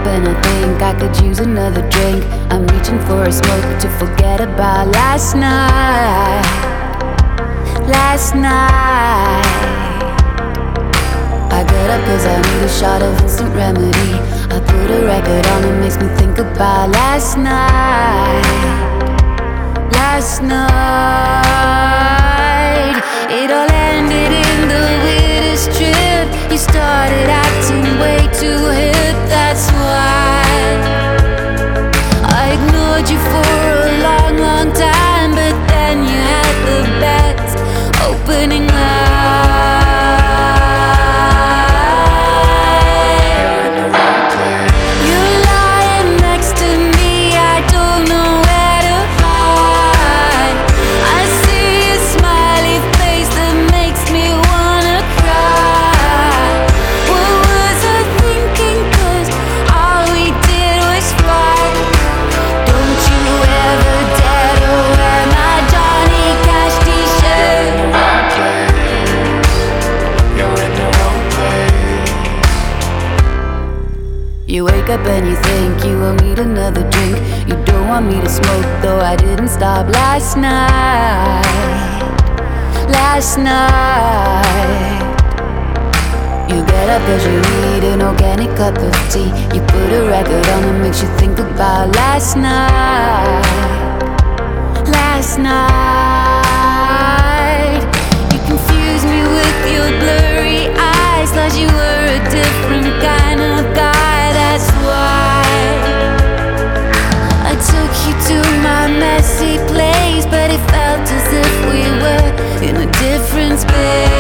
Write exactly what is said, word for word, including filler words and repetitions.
and I think I could use another drink. I'm reaching for a smoke to forget about last night. Last night I get up cause I need a shot of instant remedy. I put a record on, it makes me think about last night. Last night it all ended in the weirdest trip. You started acting way too hip, that's why I ignored you for a long, long time. But then you had the best opening line. You're lying next to me, I don't know where to hide. I see a smiley face that makes me wanna cry. What was I thinking, cause all we did was fight. Don't you ever dare to wear my Johnny Cash t-shirt. You're in the wrong place. You wake up and you think you won't need another drink. You don't want me to smoke, though I didn't stop last night. Last night you get up cause you need an organic cup of tea. You put a record on that makes you think about last night. Last night you confused me with your blurry eyes. Thought you were a different kind of guy, that's why I took you to my messy place. But it felt as if we were in a different space.